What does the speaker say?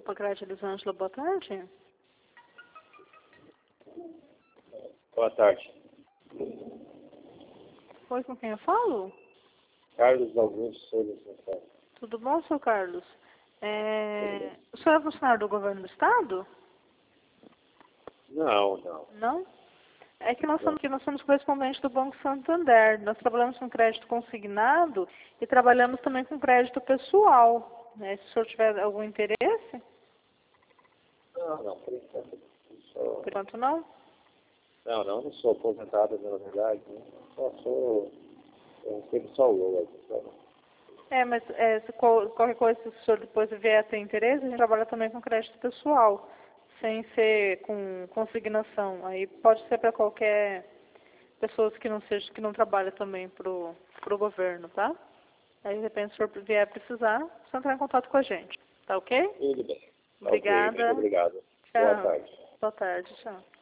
Grupo Crédito Elisângela, boa tarde. Boa tarde. Oi, com quem eu falo? Carlos Augusto Souza Santana. Tudo bom, seu Carlos? O senhor é funcionário do governo do estado? Não. Não? É que nós somos correspondentes do Banco Santander. Nós trabalhamos com crédito consignado e trabalhamos também com crédito pessoal. Se o senhor tiver algum interesse? Não, por enquanto. Por enquanto não? Não sou aposentado, na verdade. Né? Só sou pessoal. Mas se qualquer coisa, se o senhor depois vier a ter interesse, a gente trabalha também com crédito pessoal, sem ser com consignação. Aí pode ser para qualquer pessoa que não trabalha também pro governo, tá? Aí de repente se o senhor vier precisar, você entrar em contato com a gente. Tá ok? Tudo bem. Obrigada. Ok, muito obrigado. Tchau. Boa tarde. Boa tarde, tchau.